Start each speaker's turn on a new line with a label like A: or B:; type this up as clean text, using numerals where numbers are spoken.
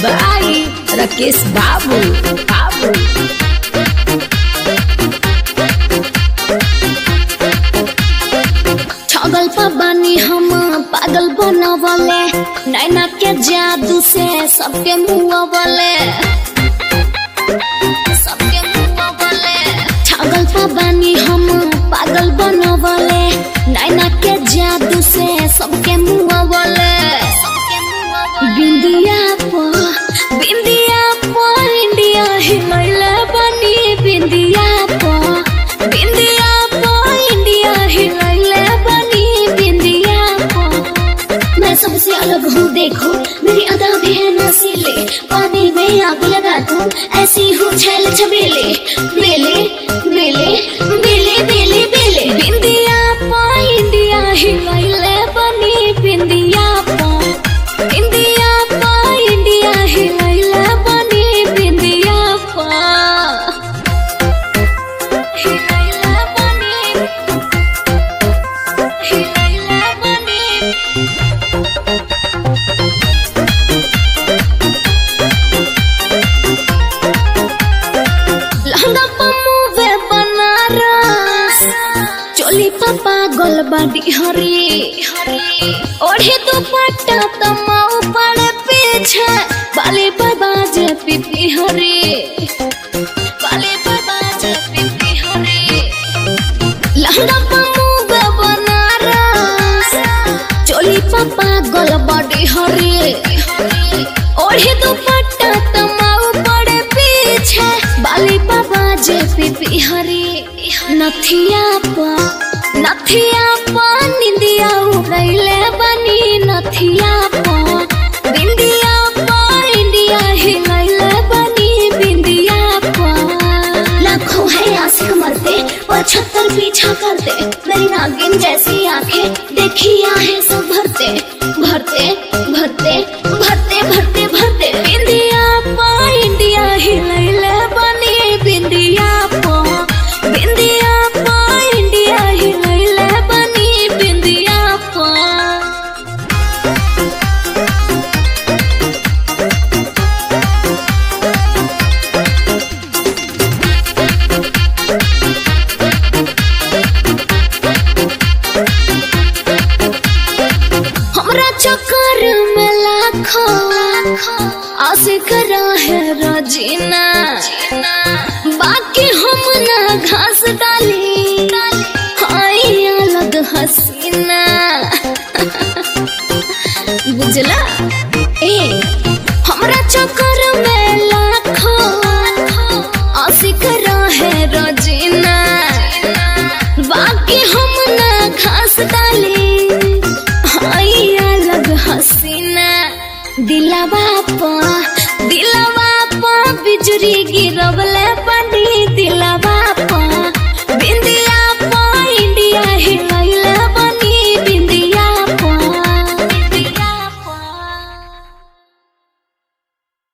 A: बाई राकेश बाबू छगल पर बनी हम पागल बनवले नैना के जादू से सबके मुँह वाले छगल पर बनी हम पागल बनवले नैना के जादू से सबके मुँह वाले बिंदिया पर इंडिया हिलैले बनी बिंदिया पर इंडिया हिलैले बनी बिंदिया पर मैं सबसे अलग हूँ देखो मेरी अदा भी है नसीले पानी में आग लगा दूँ ऐसी हूँ छैल छबीले बेले बेले बेले बेले बेले बिंदिया पर इंडिया हिलैले बनी बिंदिया पर इंडिया हिलैले बनी बिंदिया पर हिलैले बनी लहंगा पमुवे बनारस चोली पापा गोलबाडी हरी ओढ़े दुपट्टा तमाऊ पड़े पीछे बाली बाजे पिपी हरी लहंगा पमुवे बनारस चोली पापा गोलबाडी हरी ओढ़े दुपट्टा तमाऊ पड़े पीछे बाली बाजे पिपी हरी नथिया पा निंदिया उड़ैले बनी नथिया पा इंडिया हिलैले बनी बिंदिया पा लाखों है आशिक मरते 75 पीछा करते मेरी नागिन जैसी आंखें देखिया है सब भरते भरते भरते भरते भरते भरते बिंदिया पा इंडिया हिलैले बनी बिंदिया पा इंडिया हिलैले बनी बिंदिया पा हमरा चक्कर में लाखों आशिक रहे रोजीना बाकी हम ना घास डाली हाय अलग हसीना बुझला हमरा चक्कर में लाखों आशिक रहे रोजीना बाकी हम ना घास डाली हाय अलग हसीना दिलावा